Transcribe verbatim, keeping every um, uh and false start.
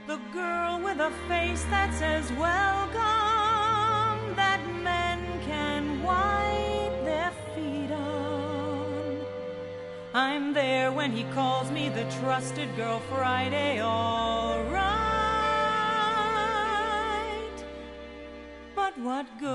the girl with a face that says welcome, that men can wipe their feet on. I'm there when he calls me the trusted girl Friday, all right. But what good